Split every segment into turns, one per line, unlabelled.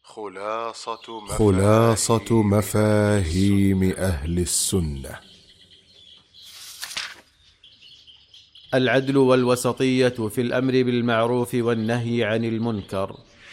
خلاصة مفاهيم أهل السنة.
العدل والوسطية في الأمر بالمعروف والنهي عن المنكر.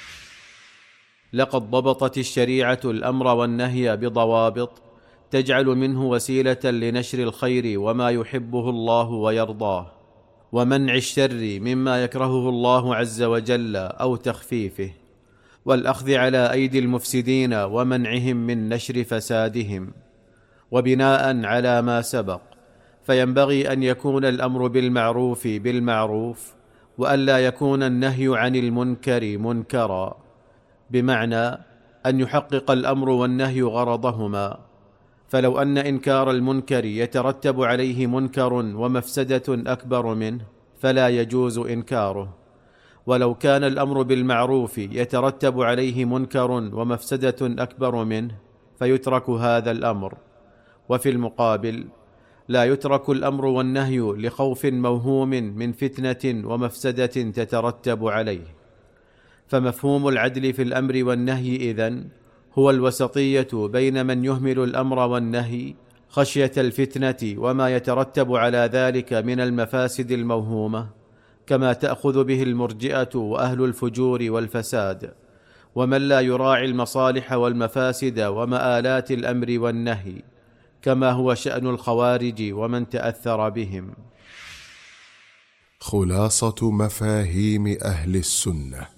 لقد ضبطت الشريعة الأمر والنهي بضوابط تجعل منه وسيلة لنشر الخير وما يحبه الله ويرضاه، ومنع الشر مما يكرهه الله عز وجل أو تخفيفه، والأخذ على أيدي المفسدين ومنعهم من نشر فسادهم. وبناء على ما سبق، فينبغي أن يكون الأمر بالمعروف بالمعروف، وألا يكون النهي عن المنكر منكرا، بمعنى أن يحقق الأمر والنهي غرضهما. فلو أن إنكار المنكر يترتب عليه منكر ومفسدة أكبر منه فلا يجوز إنكاره، ولو كان الأمر بالمعروف يترتب عليه منكر ومفسدة أكبر منه فيترك هذا الأمر. وفي المقابل لا يترك الأمر والنهي لخوف موهوم من فتنة ومفسدة تترتب عليه. فمفهوم العدل في الأمر والنهي إذن هو الوسطية بين من يهمل الأمر والنهي خشية الفتنة وما يترتب على ذلك من المفاسد الموهومة، كما تأخذ به المرجئة وأهل الفجور والفساد، ومن لا يراعي المصالح والمفاسد ومآلات الأمر والنهي، كما هو شأن الخوارج ومن تأثر بهم.
خلاصة مفاهيم أهل السنة.